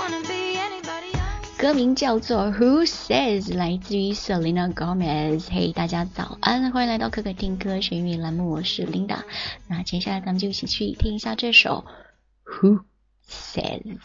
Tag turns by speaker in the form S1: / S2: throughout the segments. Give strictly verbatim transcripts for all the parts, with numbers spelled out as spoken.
S1: 歌名叫做 Who Says， 来自于 Selena Gomez。 嘿、hey, 大家早安，欢迎来到可可听歌学语栏目，我是 Linda。 那接下来咱们就一起去听一下这首 Who Says。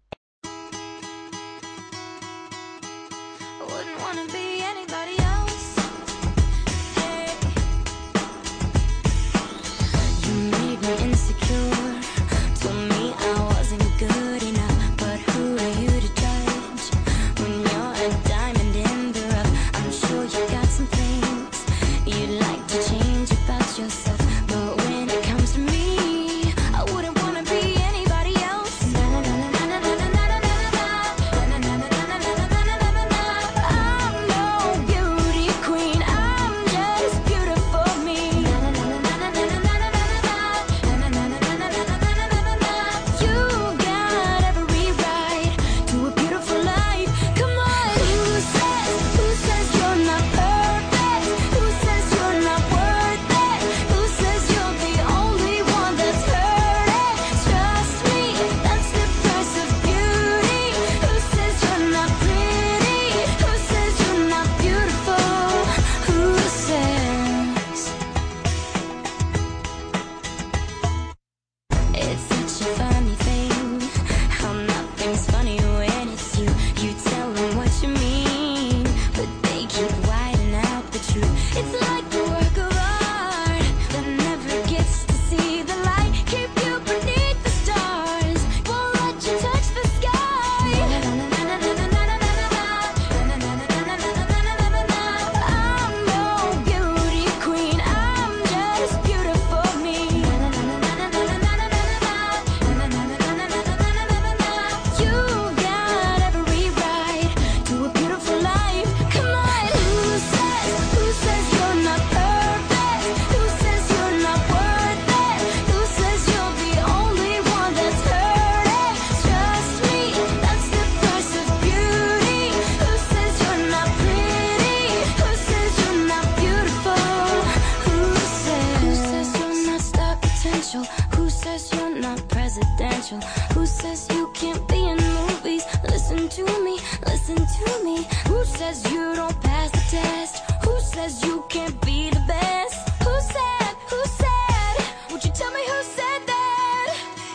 S2: Who says you can't be in movies? Listen to me, listen to me. Who says you don't pass the test? Who says you can't be the best? Who said, who said? Would you tell me who said that?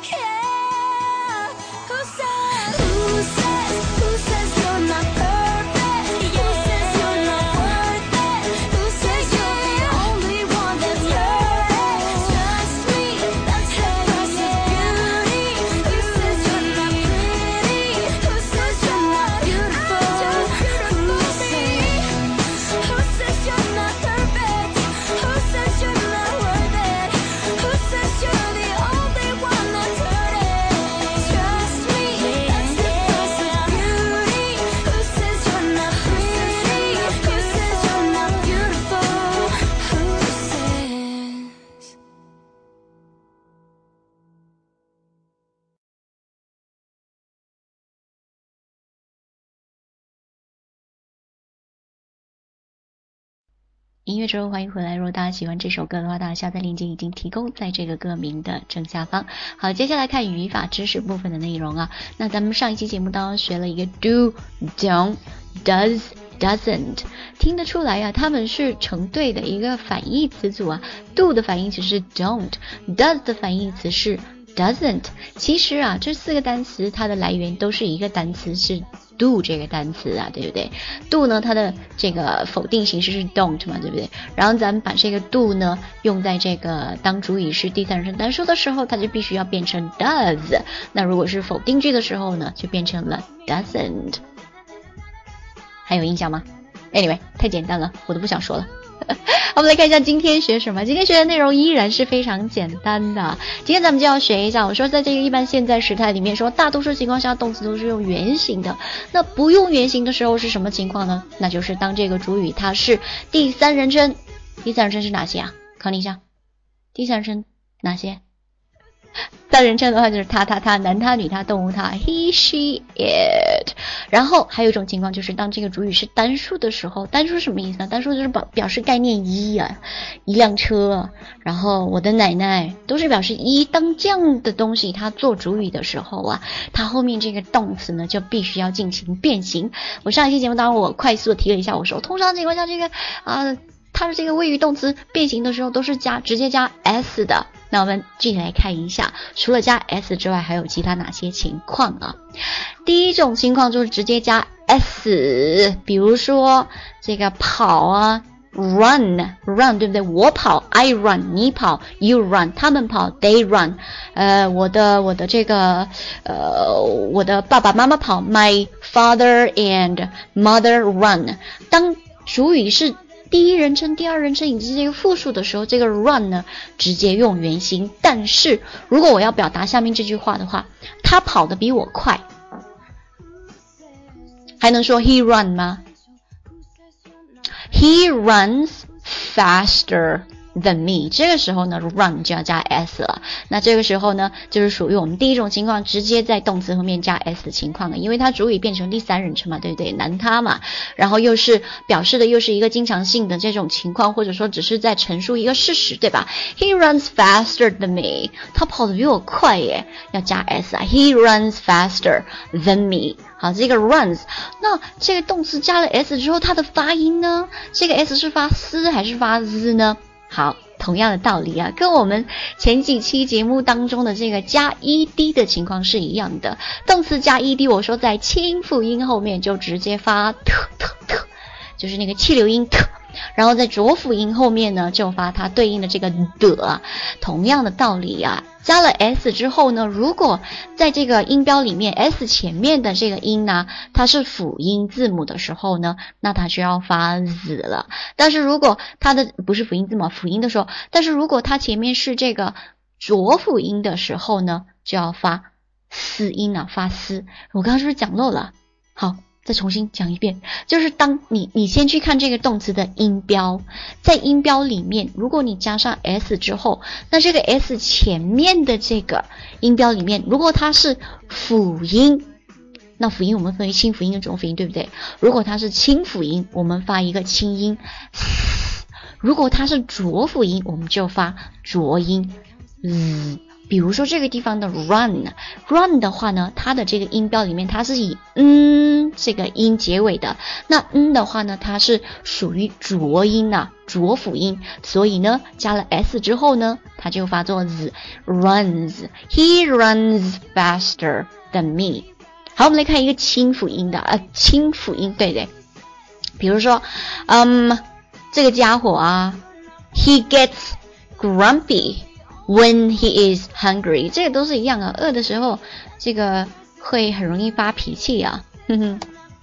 S2: Yeah. Who said? Who says, who says you're not perfect? Yeah. Who says you're not worth it? Who says you're the only one that's perfect? Trust me, that's the price of beauty. Who says you're not pretty? Who says you're not beautiful? Who says, who says you're not perfect? Who says you're not worth it? Who says you're the only one that's hurting? Trust me, that's the price of beauty. Who says you're not pretty? Who says you're not beautiful? Who says?
S1: 音乐之后欢迎回来，如果大家喜欢这首歌的话，大家下载链接已经提供在这个歌名的正下方。好，接下来看语法知识部分的内容啊。那咱们上一期节目当中学了一个 do, don't, does, doesn't， 听得出来啊，他们是成对的一个反义词组啊。do 的反义词是 don't， does 的反义词是 doesn't。其实啊，这四个单词它的来源都是一个单词，是do 这个单词啊，对不对？ do 呢，它的这个否定形式是 don't 嘛，对不对？然后咱们把这个 do 呢用在这个当主语是第三人称单数的时候，它就必须要变成 does。那如果是否定句的时候呢，就变成了 doesn't。还有印象吗？ Anyway， 太简单了，我都不想说了。我们来看一下今天学什么。今天学的内容依然是非常简单的。今天咱们就要学一下，我说在这个一般现在时态里面说，大多数情况下动词都是用原形的。那不用原形的时候是什么情况呢？那就是当这个主语它是第三人称。第三人称是哪些啊？考你一下，第三人称哪些？ 三人称的话就是他他他，男他女他，动物他 he she it。 然后还有一种情况就是当这个主语是单数的时候，单数什么意思呢？单数就是表表示概念一啊，一辆车，然后我的奶奶，都是表示一。当这样的东西它做主语的时候啊，它后面这个动词呢就必须要进行变形。我上一期节目当然我快速的提了一下，我说通常情况下这个啊、呃，它的这个谓语动词变形的时候都是加直接加 s 的。那我们具体来看一下，除了加 s 之外还有其他哪些情况啊？第一种情况就是直接加 s， 比如说这个跑啊，run run 对不对？我跑 I run， 你跑 you run， 他们跑 they run， 呃，我的我的这个呃我的爸爸妈妈跑 my father and mother run。 当主语是第一人称、第二人称以及这个复数的时候，这个 run 呢直接用原形。但是如果我要表达下面这句话的话，他跑得比我快，还能说 he run 吗？ He runs faster than me， 这个时候呢 run 就要加 s 了。那这个时候呢就是属于我们第一种情况，直接在动词后面加 s 的情况了，因为它主语变成第三人称嘛，对不对？男他嘛，然后又是表示的又是一个经常性的这种情况，或者说只是在陈述一个事实，对吧？ He runs faster than me， 他跑得比我快耶，要加 s 啊。 He runs faster than me。 好，这个 runs， 那这个动词加了 s 之后，它的发音呢，这个 s 是发 s 还是发 z 呢？好，同样的道理啊，跟我们前几期节目当中的这个加 ed 的情况是一样的。动词加 ed， 我说在清辅音后面就直接发特特特，就是那个气流音特，然后在浊辅音后面呢就发它对应的这个的。同样的道理啊，加了 s 之后呢，如果在这个音标里面 s 前面的这个音呢它是辅音字母的时候呢，那它就要发 z 了。但是如果它的不是辅音字母，辅音的时候，但是如果它前面是这个浊辅音的时候呢，就要发嘶音啊，发嘶。我刚刚是不是讲漏了？好，再重新讲一遍，就是当你你先去看这个动词的音标，在音标里面如果你加上 s 之后，那这个 s 前面的这个音标里面，如果它是辅音，那辅音我们分为清辅音跟浊辅音，对不对？如果它是清辅音，我们发一个清音；如果它是浊辅音，我们就发浊音。嗯，比如说这个地方的 run run 的话呢，它的这个音标里面它是以嗯这个音结尾的，那嗯的话呢，它是属于浊音啊，浊辅音，所以呢加了 s 之后呢，它就发作 z runs he runs faster than me。 好，我们来看一个清辅音的呃清辅音，对对，比如说嗯这个家伙啊 he gets grumpy when he is hungry， 这个都是一样啊，饿的时候这个会很容易发脾气啊。哼哼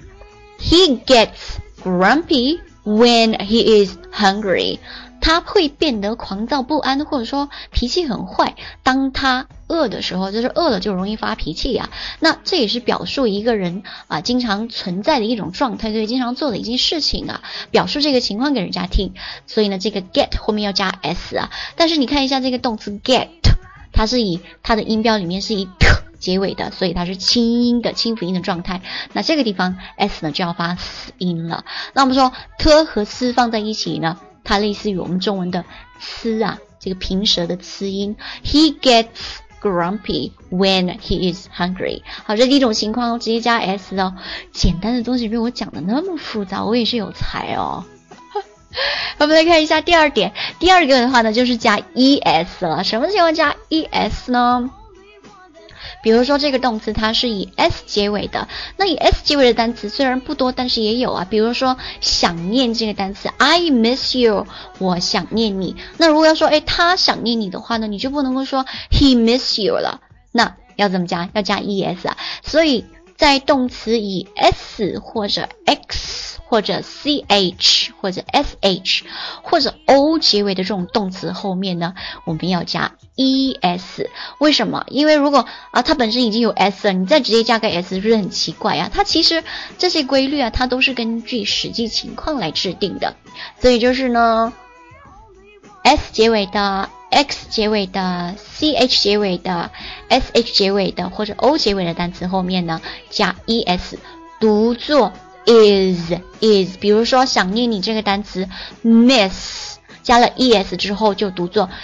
S1: He gets grumpy when he is hungry， 他会变得狂躁不安，或者说脾气很坏，当他饿的时候，就是饿了就容易发脾气啊。那这也是表述一个人啊经常存在的一种状态，对，经常做的一件事情啊，表述这个情况给人家听。所以呢，这个 get 后面要加 s 啊。但是你看一下这个动词 get， 它是以它的音标里面是以 t 结尾的，所以它是清音的清辅音的状态。那这个地方 s 呢就要发死音了。那我们说 t 和 s 放在一起呢，它类似于我们中文的呲啊，这个平舌的呲音。He gets grumpy when he is hungry。 好，这第一种情况直接加 s 哦。简单的东西被我讲的那么复杂，我也是有才哦。我们来看一下第二点，第二个的话呢就是加 es 了。什么情况加 es 呢？比如说这个动词它是以 s 结尾的，那以 s 结尾的单词虽然不多，但是也有啊。比如说想念这个单词 I miss you， 我想念你。那如果要说诶他想念你的话呢，你就不能够说 he miss you 了，那要怎么加？要加 es 啊。所以在动词以 s 或者 x或者 ch 或者 sh 或者 o 结尾的这种动词后面呢，我们要加 es。 为什么？因为如果啊它本身已经有 s 了，你再直接加个 s 是不是很奇怪啊？它其实这些规律啊，它都是根据实际情况来制定的。所以就是呢 s 结尾的 x 结尾的 ch 结尾的 sh 结尾的或者 o 结尾的单词后面呢加 es 读作 is is 比如说想念你这个单词 miss 加了 es 之后就读作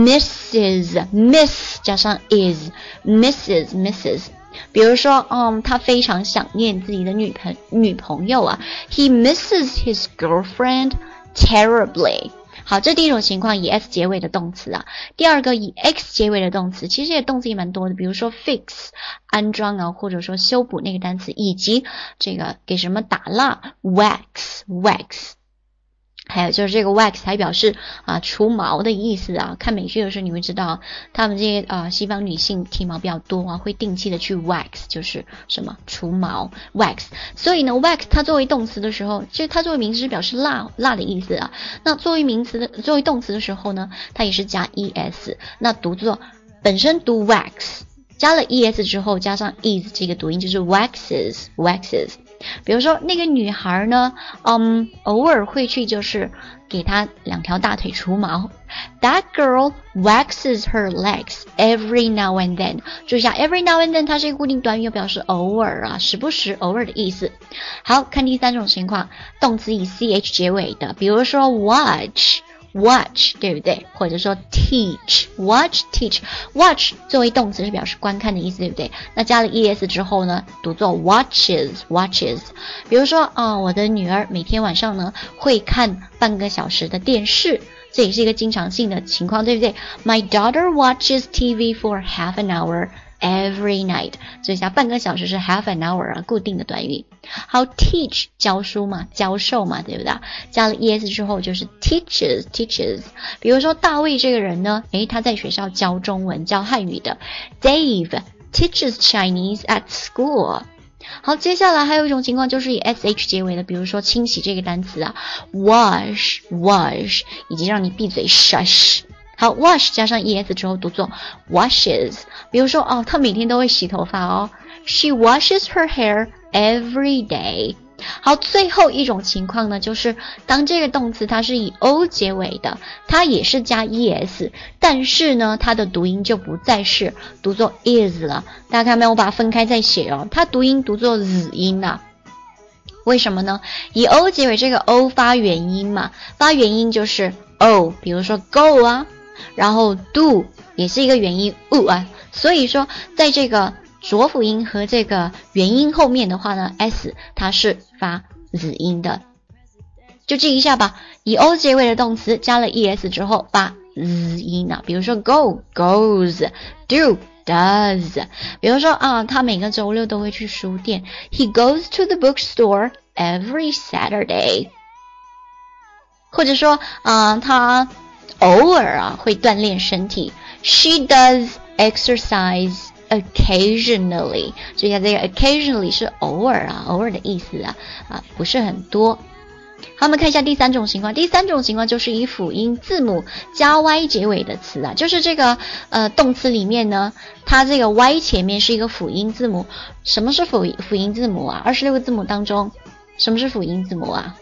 S1: misses miss 加上 is misses misses 比如说嗯他非常想念自己的女朋女朋友啊 he misses his girlfriend terribly 好，这第一种情况以 s 结尾的动词啊。第二个以 x 结尾的动词，其实也动词也蛮多的，比如说 fix 安装啊，或者说修补那个单词，以及这个给什么打蜡 wax wax。还有就是这个 wax 还表示啊除毛的意思啊，看美剧的时候你会知道他们这些啊西方女性体毛比较多啊，会定期的去 wax 就是什么除毛 wax， 所以呢 wax 它作为动词的时候，就它作为名词是表示蜡蜡的意思啊，那作为名词的作为动词的时候呢，它也是加 es， 那读作本身读 wax 加了 es 之后加上 is 这个读音就是 waxes waxes。比如说那个女孩呢嗯，偶尔会去就是给她两条大腿除毛 That girl waxes her legs every now and then 注意一下 every now and then 它是一个固定短语，又表示偶尔啊，时不时偶尔的意思。好，看第三种情况，动词以 ch 结尾的，比如说 watch watch 对不对，或者说 teach watch teach watch 作为动词是表示观看的意思对不对，那加了 es 之后呢读作 watches watches 比如说啊、呃，我的女儿每天晚上呢会看半个小时的电视，这也是一个经常性的情况对不对， My daughter watches T V for half an hour every night 所以下半个小时是 half an hour 啊，固定的短语。好 teach 教书嘛，教授嘛对不对，加了 es 之后就是 teaches teaches 比如说大卫这个人呢，诶他在学校教中文教汉语的 Dave teaches Chinese at school。 好，接下来还有一种情况就是以 sh 结尾的，比如说清洗这个单词啊 wash wash 以及让你闭嘴 shush。好 wash 加上 es 之后读作 washes， 比如说哦，她每天都会洗头发哦 She washes her hair every day。 好，最后一种情况呢，就是当这个动词它是以 o 结尾的，它也是加 es， 但是呢它的读音就不再是读作 is 了，大家看没有，我把它分开再写哦，它读音读作 z 音啊。为什么呢？以 o 结尾，这个 o 发元音嘛，发元音就是 o， 比如说 go 啊，然后 do 也是一个元音 u 啊，所以说在这个浊辅音和这个元音后面的话呢 s 它是发 z 音的，就记一下吧，以 o 结尾的动词加了 es 之后发 z 音啊，比如说 go goes do does， 比如说啊，他每个周六都会去书店 He goes to the bookstore every Saturday， 或者说啊，他偶尔啊会锻炼身体 She does exercise occasionally， 所以它这个 occasionally 是偶尔啊，偶尔的意思啊，啊不是很多。好，我们看一下第三种情况，第三种情况就是以辅音字母加 y 结尾的词啊，就是这个呃动词里面呢，它这个 y 前面是一个辅音字母。什么是辅辅音字母啊？二十六个字母当中，什么是辅音字母啊？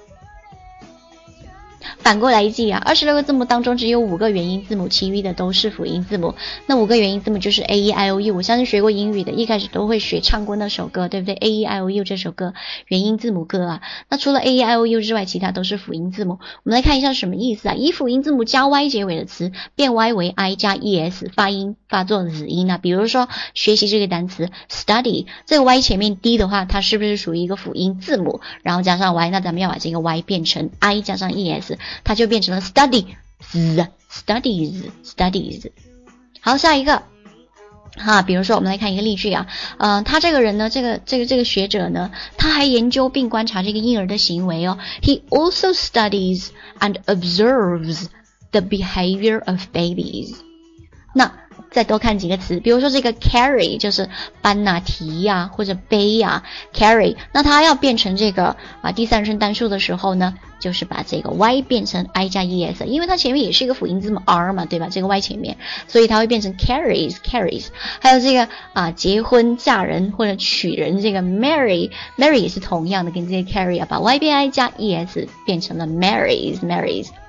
S1: 反过来记啊，二十六个字母当中只有五个元音字母，其余的都是辅音字母。那五个元音字母就是 A E I O U， 我相信学过英语的一开始都会学唱过那首歌，对不对？ A E I O U 这首歌元音字母歌啊。那除了 A E I O U 之外，其他都是辅音字母。我们来看一下什么意思啊？以辅音字母加 y 结尾的词变 y 为 i 加 es， 发音发作子音啊。比如说学习这个单词 study， 这个 y 前面 d 的话，它是不是属于一个辅音字母，然后加上 y， 那咱们要把这个 y 变成 i 加上 es，它就变成了 study studies studies。 好，下一个哈，比如说我们来看一个例句啊，呃，他这个人呢，这个这个这个学者呢，他还研究并观察这个婴儿的行为哦。He also studies and observes the behavior of babies。那再多看几个词，比如说这个 carry 就是搬啊提呀、啊、或者背呀、啊、carry， 那它要变成这个啊第三人称单数的时候呢，就是把这个 y 变成 i 加 es， 因为它前面也是一个辅音字母 r 嘛，对吧？这个 y 前面，所以它会变成 carries carries。还有这个啊结婚嫁人或者娶人，这个 marry marry 也是同样的，跟这些 carry 啊，把 y 变 i 加 es 变成了 marries marries。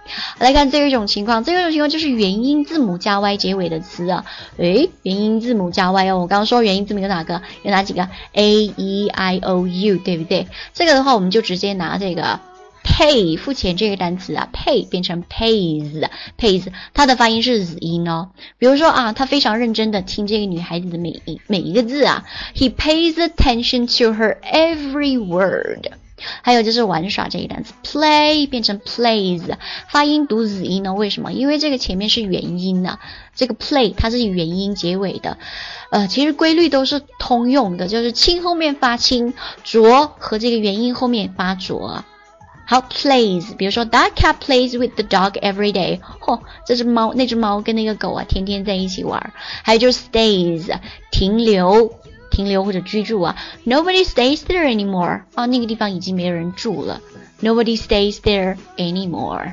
S1: 来看最后一种情况，最后一种情况就是元音字母加 y 结尾的词啊。诶，元音字母加 y 哦，我刚刚说元音字母有哪个？有哪几个 ？A E I O U， 对不对？这个的话，我们就直接拿这个 pay 付钱这个单词啊 ，pay 变成 pays pays， 它的发音是子音哦。比如说啊，他非常认真的听这个女孩子的每一每一个字啊 ，he pays attention to her every word。还有就是玩耍这个单词 play 变成 plays， 发音读子音呢？为什么？因为这个前面是元音啊，这个 play 它是以元音结尾的。呃，其实规律都是通用的，就是清后面发清，浊和这个元音后面发浊。好 plays， 比如说 that cat plays with the dog every day， 嚯、哦，这只猫那只猫跟那个狗啊天天在一起玩。还有就是 stays 停留停留或者居住啊 ，nobody stays there anymore 啊，那个地方已经没有人住了 ，nobody stays there anymore。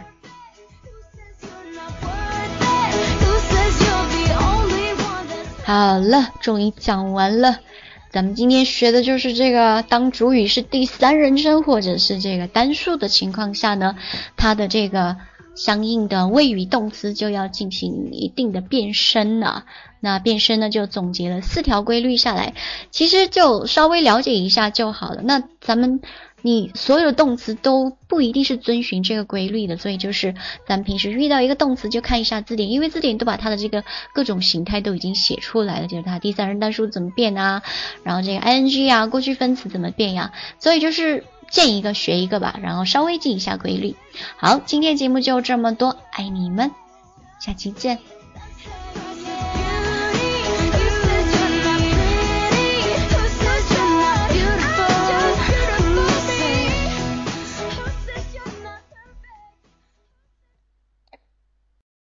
S1: 好了，终于讲完了。咱们今天学的就是这个，当主语是第三人称或者是这个单数的情况下呢，它的这个相应的谓语动词就要进行一定的变身了。那变身呢，就总结了四条规律下来，其实就稍微了解一下就好了。那咱们你所有的动词都不一定是遵循这个规律的，所以就是咱们平时遇到一个动词就看一下字典，因为字典都把它的这个各种形态都已经写出来了，就是它第三人单数怎么变啊，然后这个 ing 啊，过去分词怎么变呀、啊，所以就是见一个学一个吧，然后稍微记一下规律。好，今天节目就这么多，爱你们，下期见。